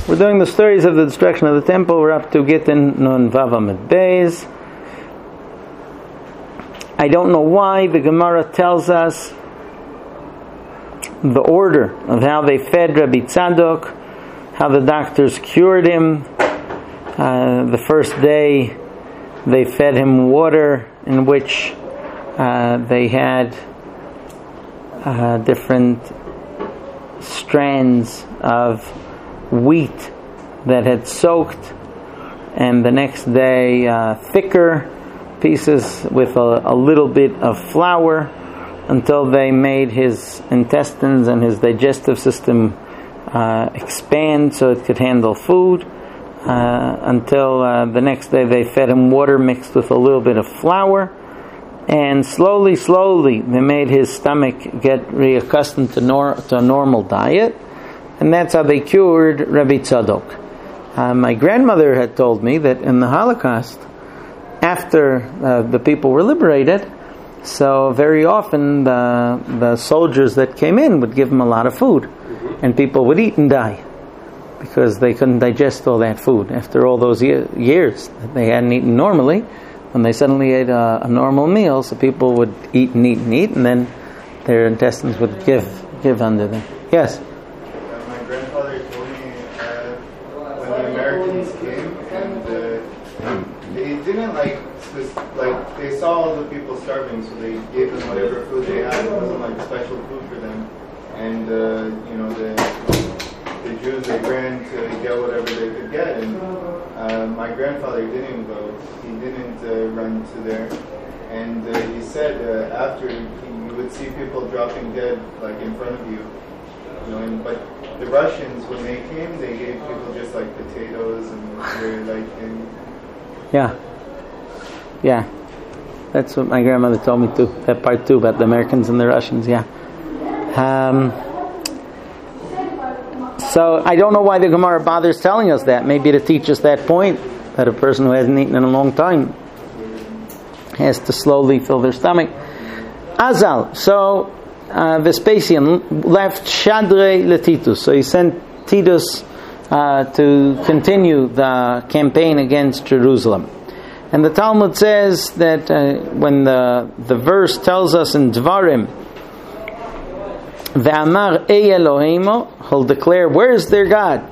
We're doing the stories of the destruction of the temple. We're up to Gittin Nun Vav Amud Beis. I don't know why the Gemara tells us the order of how they fed Rabbi Tzadok, how the doctors cured him. The first day they fed him water in which they had different strands of wheat that had soaked, and the next day thicker pieces with a little bit of flour, until they made his intestines and his digestive system expand so it could handle food, until the next day they fed him water mixed with a little bit of flour, and slowly they made his stomach get reaccustomed to a normal diet, and that's how they cured Rabbi Tzadok. My grandmother had told me that in the Holocaust, after the people were liberated, so very often the soldiers that came in would give them a lot of food, and people would eat and die because they couldn't digest all that food. After all those years that they hadn't eaten normally, when they suddenly ate a normal meal, so people would eat and eat and eat, and then their intestines would give under them. Yes? My grandfather told me when the Americans came, and they didn't they saw all the people starving, so they gave them whatever food they had. It wasn't like special food for them. And the Jews, they ran to get whatever they could get. And my grandfather didn't go. He didn't run to there. And he said after you would see people dropping dead like in front of you. But the Russians, when they came, they gave people just like potatoes and very light things. Yeah, that's what my grandmother told me too. That part too about the Americans and the Russians. Yeah. So I don't know why the Gemara bothers telling us that. Maybe to teach us that point, that a person who hasn't eaten in a long time has to slowly fill their stomach. Azal. So Vespasian left Shadre Letitus. So he sent Titus to continue the campaign against Jerusalem. And the Talmud says that when the verse tells us in Dvarim, Ve'amar Ei Eloheimo, he'll declare, where's their God?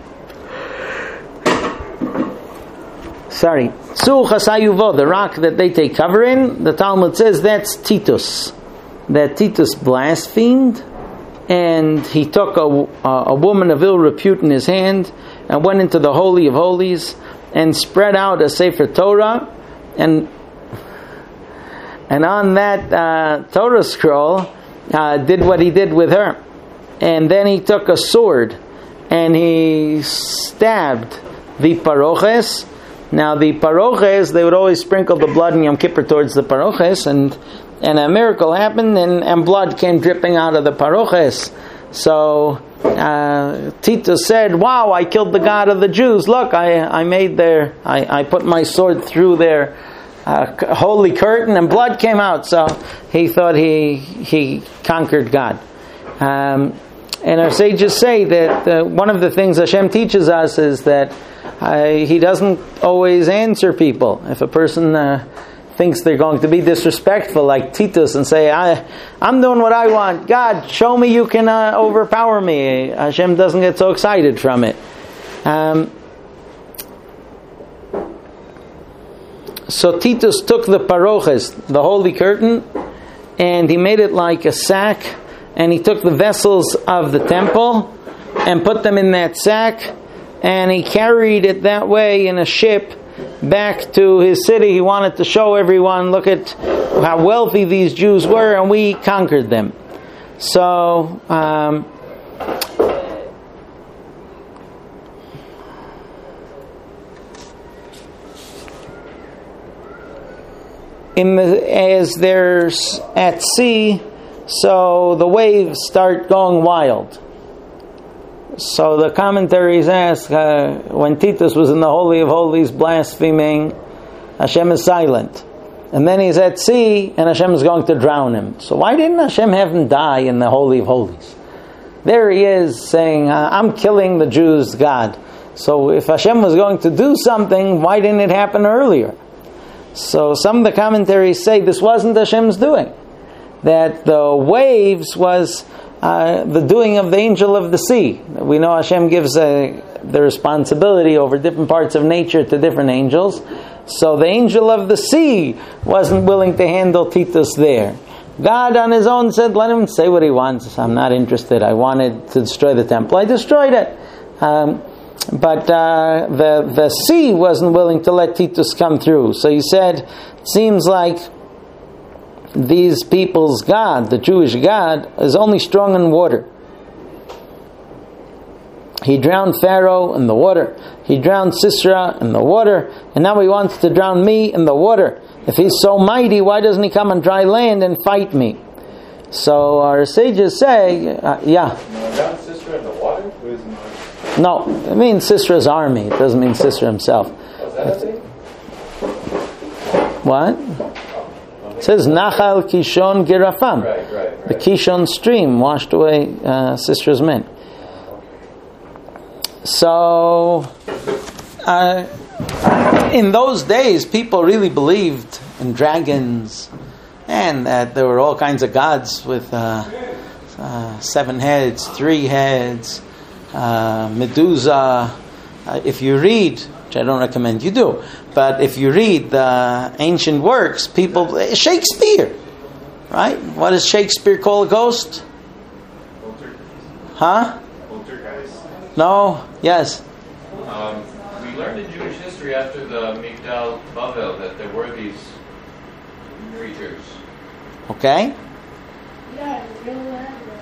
Tzur Chasayuvo, the rock that they take cover in, the Talmud says that's Titus. That Titus blasphemed, and he took a woman of ill repute in his hand, and went into the Holy of Holies, and spread out a Sefer Torah, and on that Torah scroll did what he did with her. And then he took a sword and he stabbed the paroches. Now the paroches, they would always sprinkle the blood in Yom Kippur towards the paroches, and a miracle happened, and blood came dripping out of the paroches. So Titus said, wow, I killed the God of the Jews. Look, I put my sword through their holy curtain, and blood came out. So he thought he conquered God. And our sages say that one of the things Hashem teaches us is that He doesn't always answer people. If a person thinks they're going to be disrespectful, like Titus, and say, I'm doing what I want, God, show me you can overpower me, Hashem doesn't get so excited from it. So Titus took the paroches, the holy curtain, and he made it like a sack, and he took the vessels of the temple and put them in that sack, and he carried it that way in a ship back to his city. He wanted to show everyone, look at how wealthy these Jews were, and we conquered them. So as they're at sea, so the waves start going wild. So the commentaries ask, when Titus was in the Holy of Holies blaspheming, Hashem is silent. And then he's at sea, and Hashem is going to drown him. So why didn't Hashem have him die in the Holy of Holies? There he is saying, I'm killing the Jews' God. So if Hashem was going to do something, why didn't it happen earlier? So some of the commentaries say this wasn't Hashem's doing. That the waves was the doing of the angel of the sea. We know Hashem gives the responsibility over different parts of nature to different angels. So the angel of the sea wasn't willing to handle Titus there. God on his own said, let him say what he wants. I'm not interested. I wanted to destroy the temple. I destroyed it. But the sea wasn't willing to let Titus come through. So he said, it seems like these people's God, the Jewish God, is only strong in water. He drowned Pharaoh in the water. He drowned Sisera in the water. And now he wants to drown me in the water. If he's so mighty, why doesn't he come on dry land and fight me? So our sages say, yeah. Drowned Sisera in the water? No, it means Sisera's army. It doesn't mean Sisera himself. Was that a thing? What? It says Nachal Kishon Girafam. Right. The Kishon stream washed away Sisera's men. So, in those days, people really believed in dragons, and that there were all kinds of gods with 7 heads, 3 heads, Medusa. If you read, which I don't recommend you do, but if you read the ancient works, Shakespeare, right? What does Shakespeare call a ghost? Huh? No? Yes? We learned in Jewish history after the Migdal Bavel that there were these creatures. Okay. Yeah, really.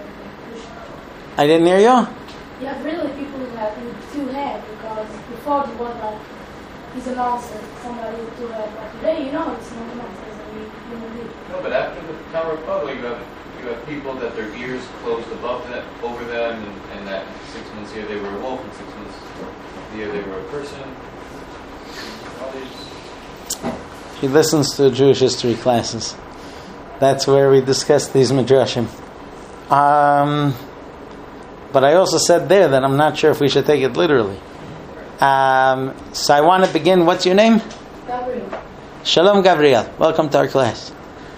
I didn't hear you? Yeah, really people who have 2 heads, because before it was like, he's a nonsense, somebody with 2 heads. But today, it's not nonsense, and you believe. No, but after the Tower of Babel, you have people that their ears closed above them, over them, and that 6 months here they were a wolf, and 6 months here they were a person. All these. He listens to Jewish history classes. That's where we discuss these midrashim. But I also said there that I'm not sure if we should take it literally. So I want to begin. What's your name? Gabriel. Shalom, Gabriel. Welcome to our class.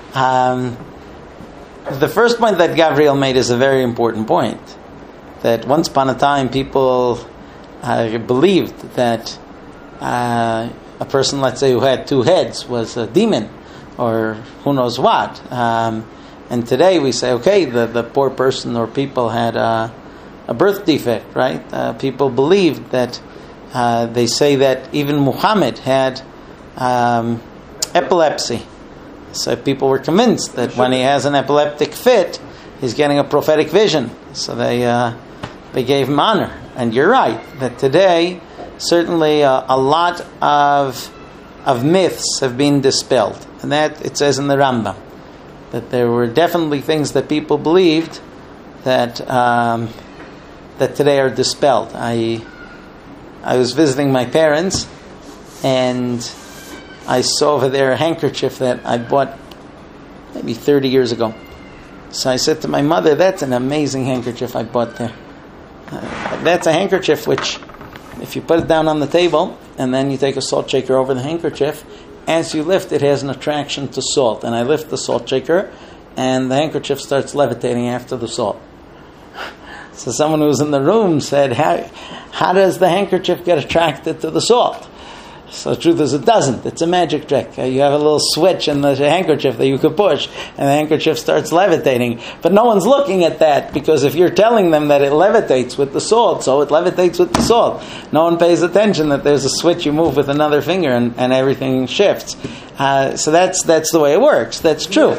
The first point that Gabriel made is a very important point. That once upon a time people believed that a person, let's say, who had 2 heads was a demon or who knows what. And today we say, okay, the poor person or people had a birth defect, right? People believed that, they say that even Muhammad had epilepsy. So people were convinced that when he has an epileptic fit, he's getting a prophetic vision. So they gave him honor. And you're right, that today, certainly a lot of myths have been dispelled. And that, it says in the Rambam, that there were definitely things that people believed that that today are dispelled. I was visiting my parents, and I saw over there a handkerchief that I bought maybe 30 years ago. So I said to my mother, that's an amazing handkerchief I bought there. That's a handkerchief which, if you put it down on the table, and then you take a salt shaker over the handkerchief, as you lift, it has an attraction to salt. And I lift the salt shaker, and the handkerchief starts levitating after the salt. So someone who was in the room said, how does the handkerchief get attracted to the salt? So the truth is, it doesn't. It's a magic trick. You have a little switch in the handkerchief that you could push, and the handkerchief starts levitating. But no one's looking at that, because if you're telling them that it levitates with the salt, so it levitates with the salt. No one pays attention that there's a switch you move with another finger, and everything shifts. So that's the way it works. That's true.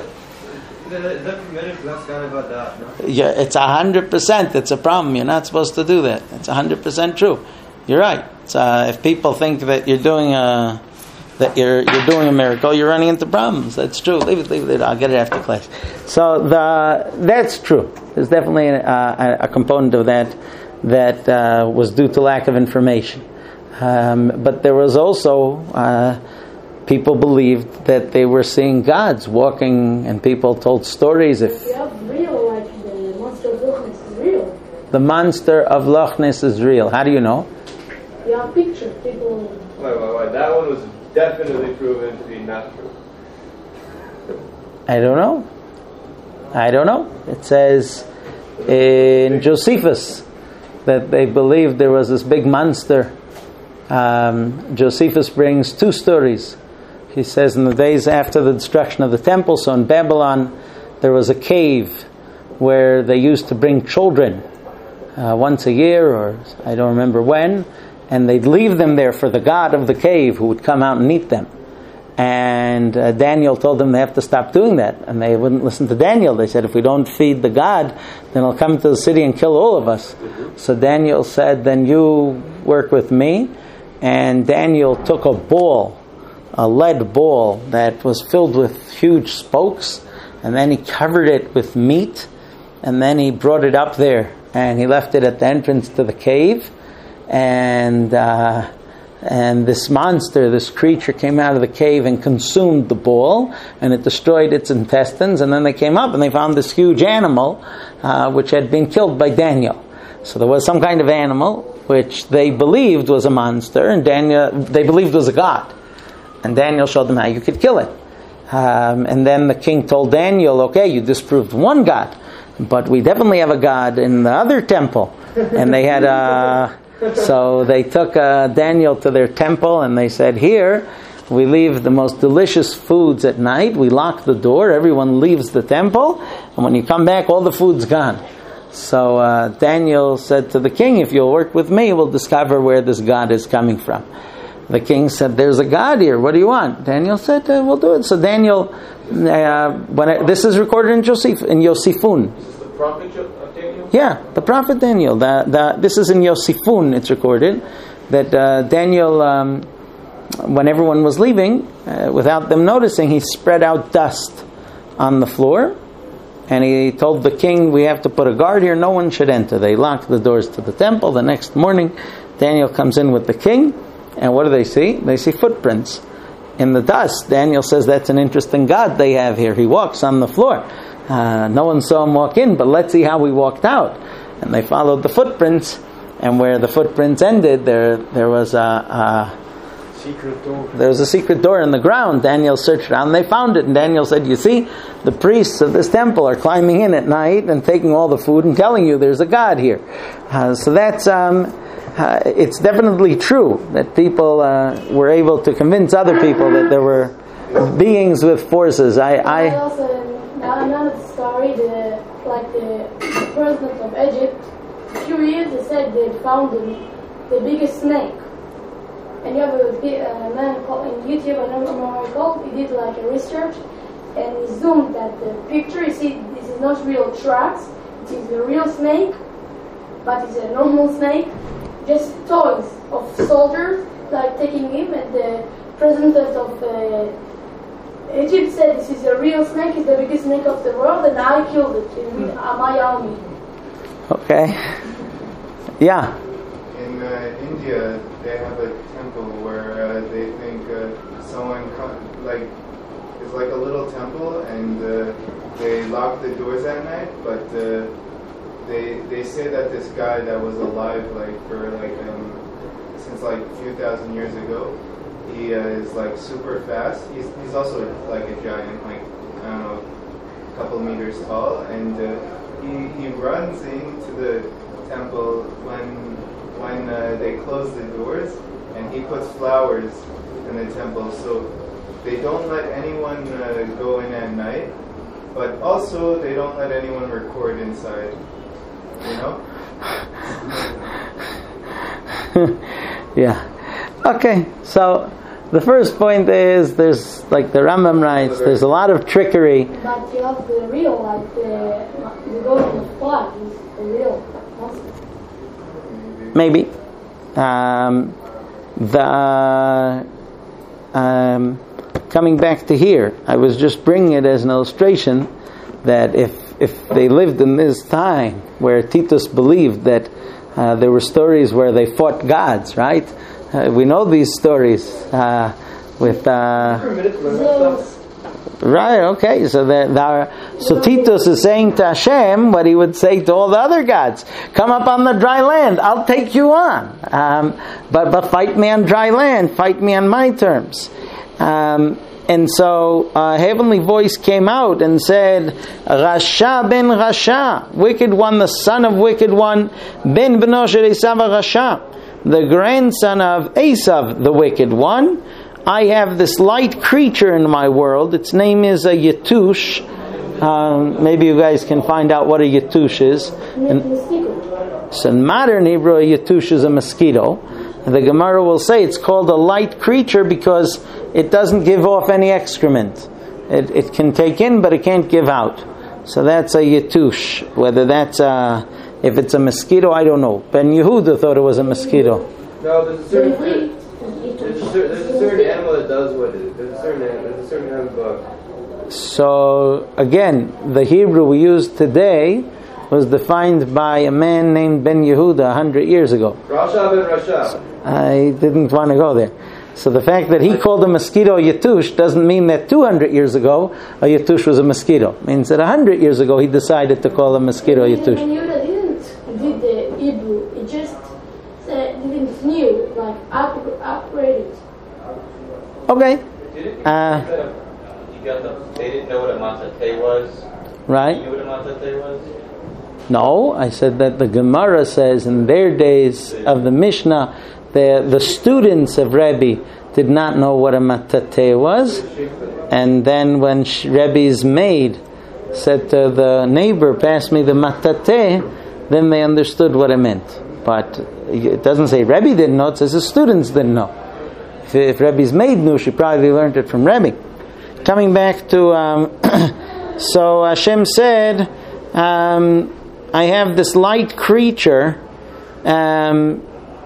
Yeah, it's 100%. It's a problem. You're not supposed to do that. It's 100% true. You're right. If people think that you're doing a miracle, you're running into problems. That's true. Leave it. I'll get it after class. So that's true. There's definitely a component of that was due to lack of information. But there was also people believed that they were seeing gods walking, and people told stories. If real, like the monster of Loch Ness is real. The monster of Loch Ness is real. How do you know? You have pictures, people. Wait. That one was definitely proven to be not true. I don't know. It says in Josephus that they believed there was this big monster. Josephus brings two stories. He says in the days after the destruction of the temple, so in Babylon, there was a cave where they used to bring children once a year, or I don't remember when, and they'd leave them there for the god of the cave who would come out and eat them. And Daniel told them they have to stop doing that, and they wouldn't listen to Daniel. They said, if we don't feed the god, then he'll come to the city and kill all of us. So Daniel said, then you work with me. And Daniel took a lead ball that was filled with huge spokes, and then he covered it with meat, and then he brought it up there, and he left it at the entrance to the cave, and this monster, this creature, came out of the cave and consumed the ball, and it destroyed its intestines, and then they came up and they found this huge animal which had been killed by Daniel. So there was some kind of animal which they believed was a monster, and they believed was a god. And Daniel showed them how you could kill it. And then the king told Daniel, okay, you disproved one god, but we definitely have a god in the other temple. And they had so they took Daniel to their temple, and they said, here, we leave the most delicious foods at night. We lock the door. Everyone leaves the temple. And when you come back, all the food's gone. So Daniel said to the king, if you'll work with me, we'll discover where this god is coming from. The king said, there's a god here. What do you want? Daniel said, we'll do it. So Daniel, this is recorded in Yosifun. Is this the prophet Daniel? Yeah, the prophet Daniel. This is in Yosifun, it's recorded, that Daniel, when everyone was leaving, without them noticing, he spread out dust on the floor. And he told the king, we have to put a guard here, no one should enter. They locked the doors to the temple. The next morning, Daniel comes in with the king, and what do they see? They see footprints in the dust. Daniel says, that's an interesting god they have here. He walks on the floor. No one saw him walk in, but let's see how he walked out. And they followed the footprints, and where the footprints ended, there was a secret door. There was a secret door in the ground. Daniel searched around, and they found it. And Daniel said, you see, the priests of this temple are climbing in at night and taking all the food and telling you there's a god here. So that's, it's definitely true that people were able to convince other people that there were beings with forces. I also, another story, the president of Egypt, a few years they said they found the biggest snake. And you have a man called in YouTube, I don't know what he called, he did like a research, and he zoomed at the picture. You see, this is not real tracks, it is a real snake, but it's a normal snake, just toys of soldiers, like taking him, and the president of Egypt said, this is a real snake, it's the biggest snake of the world, and I killed it in my army. Okay. Yeah. In India, they have a temple where they think someone it's like a little temple, and they lock the doors at night. But they say that this guy that was alive since a few thousand years ago, he is super fast. He's also like a giant, I don't know, a couple meters tall, and he runs into the temple when they close the doors, and he puts flowers in the temple, so they don't let anyone go in at night, but also they don't let anyone record inside, you know? Yeah. Okay, so the first point is, there's, like the Rambam writes, there's a lot of trickery. But you have the real, the golden flag is the real monster. Maybe. Coming back to here, I was just bringing it as an illustration that if they lived in this time where Titus believed that there were stories where they fought gods, right? We know these stories with Zeus. Right, okay. So so Titus is saying to Hashem what he would say to all the other gods. Come up on the dry land. I'll take you on. But fight me on dry land. Fight me on my terms. And so a heavenly voice came out and said, Rasha ben Rasha, wicked one, the son of wicked one, ben beno shel Esav Rasha, the grandson of Esav, the wicked one. I have this light creature in my world. Its name is a Yetush. Maybe you guys can find out what a Yetush is. So in modern Hebrew, a Yetush is a mosquito. The Gemara will say it's called a light creature because it doesn't give off any excrement. It can take in, but it can't give out. So that's a Yetush. Whether that's if it's a mosquito, I don't know. Ben Yehuda thought it was a mosquito. No, there's a certain animal that does what it is. There's a certain kind of bug. So again, the Hebrew we use today was defined by a man named Ben Yehuda 100 years ago. Rasha ben Rasha. I didn't want to go there. So the fact that he called a mosquito a Yetush doesn't mean that 200 years ago a Yetush was a mosquito. It means that 100 years ago he decided to call a mosquito a Yetush. Ben Yehuda didn't read the Hebrew. It just didn't knew, like operated. Okay. They didn't know what a matate was. Right. You knew what a matate was? No, I said that the Gemara says in their days of the Mishnah, the students of Rebbe did not know what a matate was, and then when Rebbe's maid said to the neighbor, "Pass me the matate," then they understood what it meant. But it doesn't say Rebbe didn't know; it says the students didn't know. If Rebbe's maid knew, she probably learned it from Rebbe. Coming back to so Hashem said, I have this light creature, and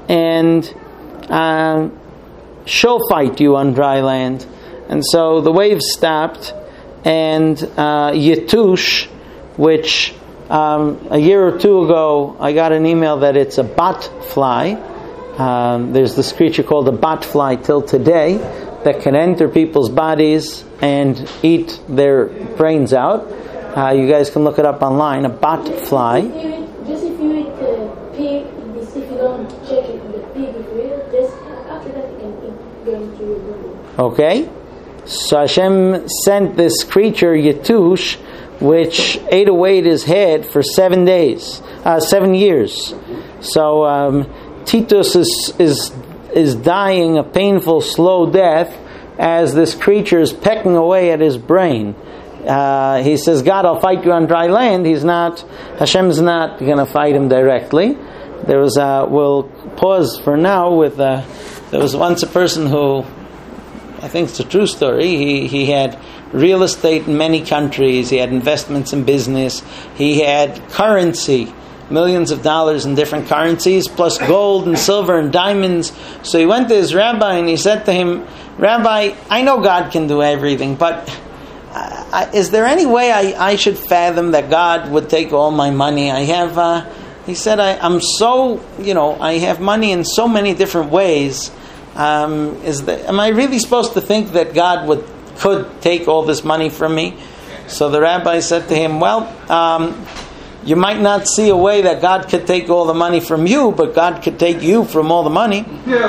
she'll fight you on dry land. And so the waves stopped, and Yetush, which a year or two ago I got an email that it's a bat fly. There's this creature called a bat fly till today that can enter people's bodies and eat their brains out. You guys can look it up online, a bat fly. Just if you eat the pig, if you don't check it, the pig, if you eat it, just after that you can go into your body. Okay? So Hashem sent this creature, Yetush, which ate away at his head for 7 days, 7 years. So Titus is dying a painful, slow death as this creature is pecking away at his brain. He says, God, I'll fight you on dry land. Hashem's not going to fight him directly. We'll pause for now with, there was once a person who, I think it's a true story, he had real estate in many countries, he had investments in business, he had currency, millions of dollars in different currencies, plus gold and silver and diamonds. So he went to his rabbi and he said to him, Rabbi, I know God can do everything, but is there any way I should fathom that God would take all my money? I have, he said, I'm so, I have money in so many different ways. Am I really supposed to think that God could take all this money from me? So the rabbi said to him, well, you might not see a way that God could take all the money from you, but God could take you from all the money.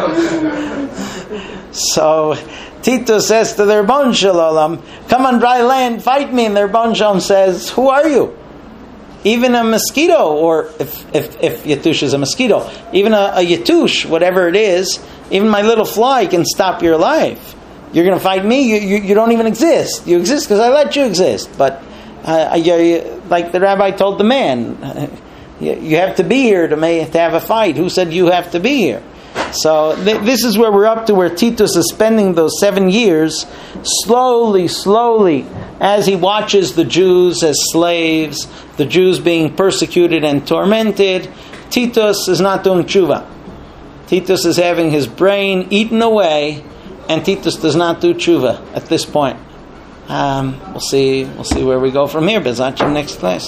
So Titus says to the Rebbeinu Shalom, come on dry land, fight me. And the Rebbeinu Shalom says, who are you? Even a mosquito, or if Yetush is a mosquito, even a Yetush, whatever it is, even my little fly can stop your life. You're going to fight me? You don't even exist. You exist because I let you exist. But like the rabbi told the man, you have to be here to have a fight. Who said you have to be here? So this is where we're up to, where Titus is spending those 7 years, slowly, as he watches the Jews as slaves, the Jews being persecuted and tormented. Titus is not doing tshuva. Titus is having his brain eaten away, and Titus does not do tshuva at this point. We'll see where we go from here. B'ezrat Hashem next class.